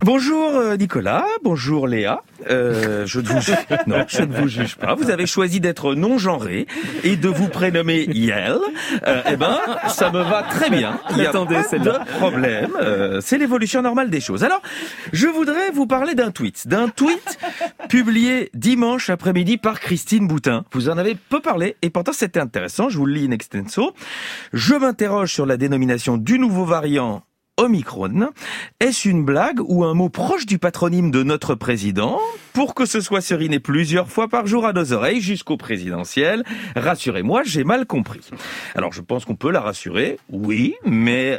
Bonjour Nicolas, bonjour Léa. Je ne vous juge pas. Vous avez choisi d'être non-genré et de vous prénommer Yel. Ça me va très bien. Il n'y a pas de problème. C'est l'évolution normale des choses. Alors, je voudrais vous parler d'un tweet publié dimanche après-midi par Christine Boutin. Vous en avez peu parlé et pourtant c'était intéressant. Je vous le lis in extenso. Je m'interroge sur la dénomination du nouveau variant Omicron. Est-ce une blague ou un mot proche du patronyme de notre président? Pour que ce soit seriné plusieurs fois par jour à nos oreilles jusqu'au présidentiel. Rassurez-moi, j'ai mal compris. Alors je pense qu'on peut la rassurer, oui, mais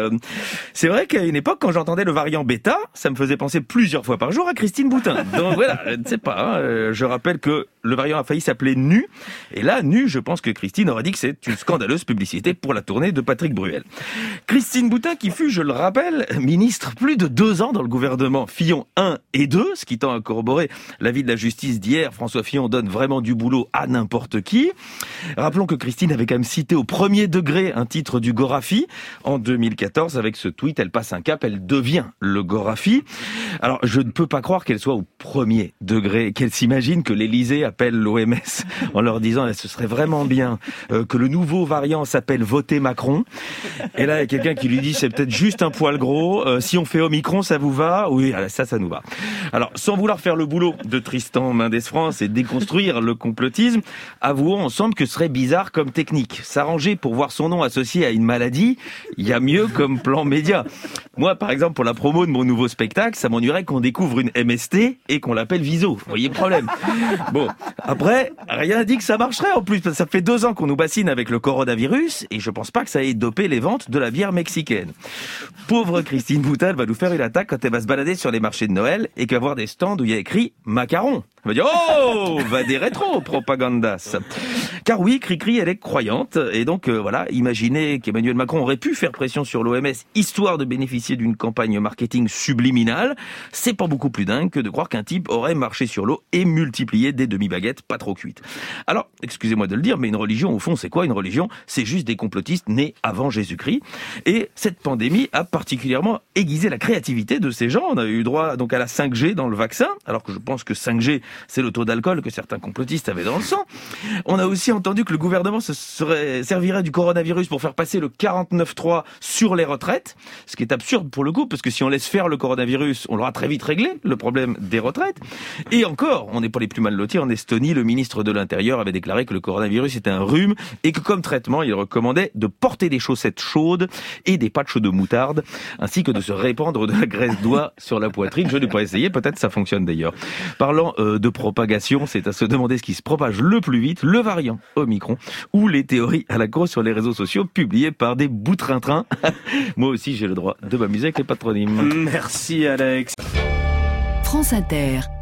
c'est vrai qu'à une époque, quand j'entendais le variant bêta, ça me faisait penser plusieurs fois par jour à Christine Boutin. Donc voilà, je ne sais pas, je rappelle que le variant a failli s'appeler Nu, et là, Nu, je pense que Christine aurait dit que c'est une scandaleuse publicité pour la tournée de Patrick Bruel. Christine Boutin qui fut, je le rappelle, ministre plus de 2 ans dans le gouvernement Fillon 1 et 2, ce qui tend à corroborer l'avis de la justice d'hier. François Fillon donne vraiment du boulot à n'importe qui. Rappelons que Christine avait quand même cité au premier degré un titre du Gorafi. En 2014, avec ce tweet, elle passe un cap, elle devient le Gorafi. Alors, je ne peux pas croire qu'elle soit au premier degré, qu'elle s'imagine que l'Élysée appelle l'OMS en leur disant ce serait vraiment bien que le nouveau variant s'appelle Voter Macron. Et là, il y a quelqu'un qui lui dit c'est peut-être juste un poil gros. Si on fait Omicron, ça vous va? Oui, ça nous va. Alors, sans vouloir faire le boulot de Tristan Mendès France et déconstruire le complotisme, avouons ensemble que ce serait bizarre comme technique. S'arranger pour voir son nom associé à une maladie, il y a mieux comme plan média. Moi, par exemple, pour la promo de mon nouveau spectacle, ça m'ennuierait qu'on découvre une MST et qu'on l'appelle Viso. Vous voyez le problème. Bon, après, rien dit que ça marcherait en plus. Ça fait 2 ans qu'on nous bassine avec le coronavirus et je pense pas que ça ait dopé les ventes de la bière mexicaine. Pauvre Christine Boutin va nous faire une attaque quand elle va se balader sur les marchés de Noël et qu'elle va voir des stands où il y a écrit macaron. Elle va dire oh, va des rétro propagandas. Car oui, Cricri, elle est croyante et donc voilà, imaginez qu'Emmanuel Macron aurait pu faire pression sur l'OMS histoire de bénéficier d'une campagne marketing subliminale. C'est pas beaucoup plus dingue que de croire qu'un type aurait marché sur l'eau et multiplié des demi-baguettes pas trop cuites. Alors, excusez-moi de le dire, mais une religion, au fond, c'est quoi une religion? C'est juste des complotistes nés avant Jésus-Christ. Et cette pandémie a particulièrement aiguisé la créativité de ces gens. On a eu droit donc à la 5G dans le vaccin, alors que je pense que 5G, c'est le taux d'alcool que certains complotistes avaient dans le sang. On a aussi entendu que le gouvernement servirait du coronavirus pour faire passer le 49.3 sur les retraites, ce qui est absurde pour le coup, parce que si on laisse faire le coronavirus, on l'aura très vite réglé, le problème des retraites. Et encore, on n'est pas les plus mal lotis. En Estonie, le ministre de l'Intérieur avait déclaré que le coronavirus était un rhume et que comme traitement, il recommandait de porter des chaussettes chaudes et des patchs de moutarde, ainsi que de se répandre de la graisse d'oie sur la poitrine. Je n'ai pas essayé, peut-être ça fonctionne d'ailleurs. Parlant de propagation, c'est à se demander ce qui se propage le plus vite, le variant Omicron ou les théories à la con sur les réseaux sociaux publiées par des boutrintrins. Moi aussi, j'ai le droit de m'amuser avec les patronymes. Merci Alex. France Inter.